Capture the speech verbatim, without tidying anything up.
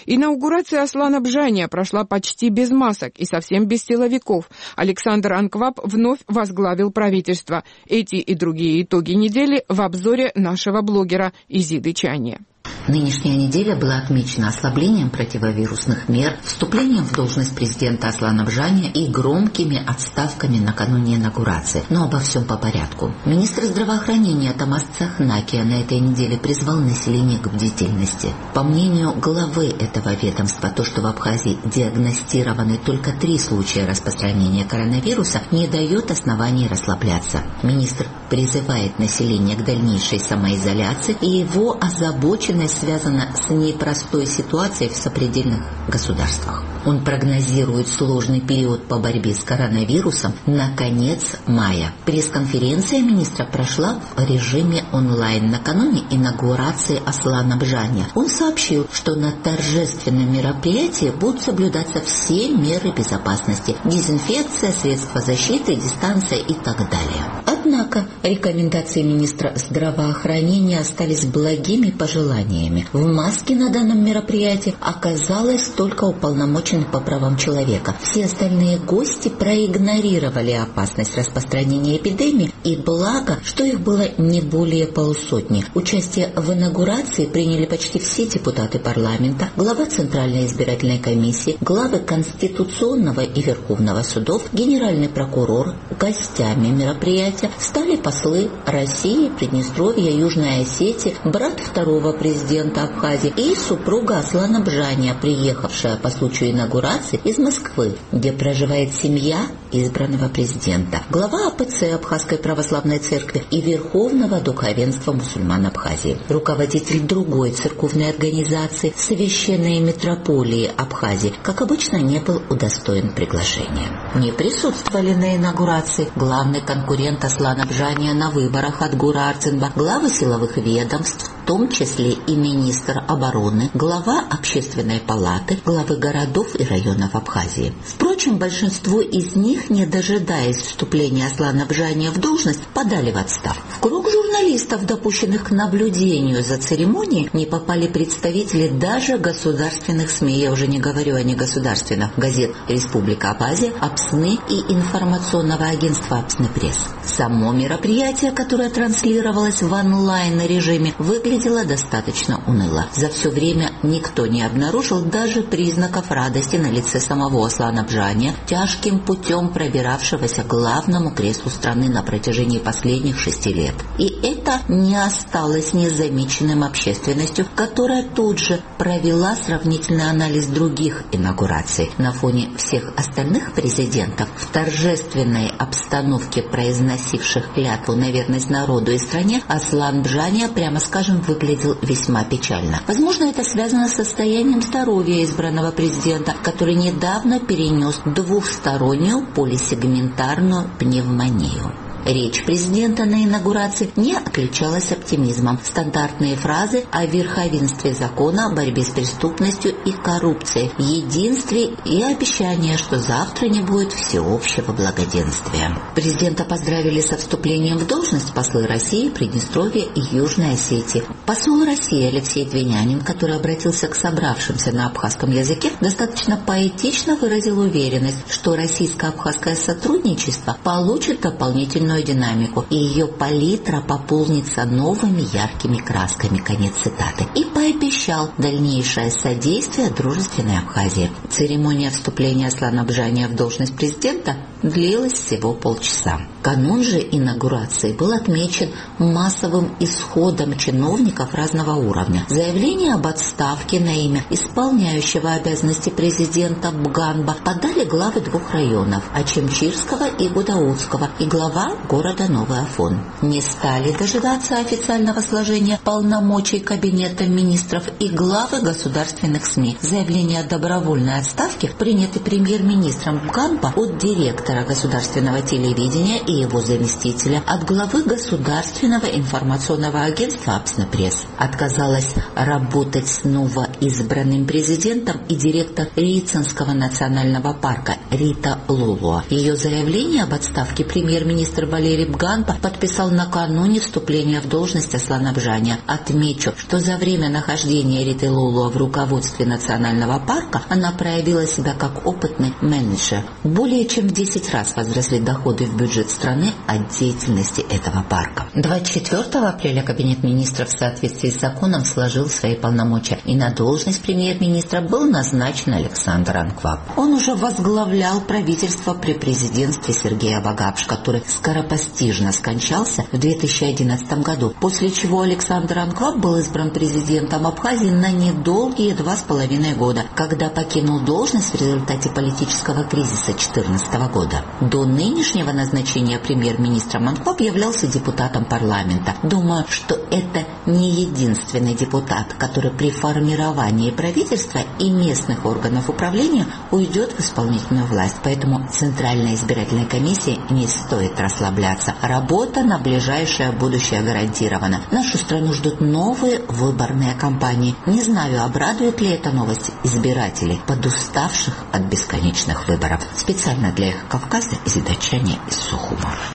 Инаугурация Аслана Бжания прошла почти без масок и совсем без силовиков. Александр Анкваб вновь возглавил правительство. Эти и другие итоги недели в обзоре нашего блогера Изиды Чани. Нынешняя неделя была отмечена ослаблением противовирусных мер, вступлением в должность президента Аслана Бжания и громкими отставками накануне инаугурации. Но обо всем по порядку. Министр здравоохранения Тамас Цахнакия на этой неделе призвал население к бдительности. По мнению главы этого ведомства, то, что в Абхазии диагностированы только три случая распространения коронавируса, не дает оснований расслабляться. Министр призывает население к дальнейшей самоизоляции, и его озабоченность связана с непростой ситуацией в сопредельных государствах. Он прогнозирует сложный период по борьбе с коронавирусом на конец мая. Пресс-конференция министра прошла в режиме онлайн накануне инаугурации Аслана Бжания. Он сообщил, что на торжественном мероприятии будут соблюдаться все меры безопасности: дезинфекция, средства защиты, дистанция и так далее. Однако рекомендации министра здравоохранения остались благими пожеланиями. В маске на данном мероприятии оказалось только уполномоченный по правам человека. Все остальные гости проигнорировали опасность распространения эпидемии, и благо, что их было не более полусотни. Участие в инаугурации приняли почти все депутаты парламента, глава Центральной избирательной комиссии, главы Конституционного и Верховного судов, генеральный прокурор. Гостями мероприятия стали послы России, Приднестровья, Южной Осетии, брат второго президента Абхазии и супруга Аслана Бжания, приехавшая по случаю инаугурации из Москвы, где проживает семья избранного президента, глава АПЦ Абхазской православной церкви и Верховного духовенства мусульман Абхазии, руководитель другой церковной организации Священной митрополии Абхазии, как обычно, не был удостоен приглашения. Не присутствовали на инаугурации главный конкурент Аслана Бжания на выборах Адгура Арцинба, главы силовых ведомств, в том числе и министр обороны, глава общественной палаты, главы городов и районов Абхазии. Впрочем, большинство из них, не дожидаясь вступления Аслана Бжания в должность, подали в отставку. В круг журналистов, допущенных к наблюдению за церемонией, не попали представители даже государственных СМИ, я уже не говорю о негосударственных, газет «Республика Абхазия», «Апсны» и информационного агентства «Апсны Пресс». Само мероприятие, которое транслировалось в онлайн-режиме, выглядело достаточно уныло. За все время никто не обнаружил даже признаков радости на лице самого Аслана Бжания, тяжким путем пробиравшегося к главному креслу страны на протяжении последних шести лет. И это не осталось незамеченным общественностью, которая тут же провела сравнительный анализ других инаугураций. На фоне всех остальных президентов в торжественной обстановке, произносивших клятву на верность народу и стране, Аслан Бжания, прямо скажем, выглядел весьма печально. Возможно, это связано с состоянием здоровья избранного президента, который недавно перенес двухстороннюю полисегментарную пневмонию. Речь президента на инаугурации не отличалась оптимизмом. Стандартные фразы о верховенстве закона, борьбе с преступностью и коррупцией, единстве и обещание, что завтра не будет всеобщего благоденствия. Президента поздравили со вступлением в должность послы России, Приднестровья и Южной Осетии. Посол России Алексей Двинянин, который обратился к собравшимся на абхазском языке, достаточно поэтично выразил уверенность, что российско-абхазское сотрудничество получит дополнительную динамику, и ее палитра пополнится новыми яркими красками. Конец цитаты. И пообещал дальнейшее содействие дружественной Абхазии. Церемония вступления Аслана Бжания в должность президента длилась всего полчаса. Канун же инаугурации был отмечен массовым исходом чиновников разного уровня. Заявление об отставке на имя исполняющего обязанности президента Бганба подали главы двух районов – Ачимчирского и Гудаутского, и глава города Новый Афон. Не стали дожидаться официального сложения полномочий кабинета министров и главы государственных СМИ. Заявление о добровольной отставки, принятый премьер-министром Ганба, от директора государственного телевидения и его заместителя, от главы государственного информационного агентства «Апснепресс». Отказалась работать с новоизбранным президентом и директор Рицинского национального парка Рита Лулуа. Ее заявление об отставке премьер-министр Валерий Ганба подписал накануне вступления в должность Аслана Бжаня. Отмечу, что за время нахождения Риты Лулуа в руководстве национального парка она проявила себя как опытный менеджер. Более чем в десять раз возросли доходы в бюджет страны от деятельности этого парка. двадцать четвёртого апреля Кабинет министров в соответствии с законом сложил свои полномочия, и на должность премьер-министра был назначен Александр Анкваб. Он уже возглавлял правительство при президентстве Сергея Багапш, который скоропостижно скончался в две тысячи одиннадцатом году, после чего Александр Анкваб был избран президентом Абхазии на недолгие два с половиной года, когда покинул должность в результате политического кризиса две тысячи четырнадцатого года. До нынешнего назначения премьер-министром Анкваб являлся депутатом парламента. Думаю, что это не единственный депутат, который при формировании правительства и местных органов управления уйдет в исполнительную власть. Поэтому Центральной избирательной комиссии не стоит расслабляться. Работа на ближайшее будущее гарантирована. Нашу страну ждут новые выборные кампании. Не знаю, обрадует ли эта новость избирателей, подуставших от бесконечных выборов. Специально для их Кавказа из Датчане из Сухума.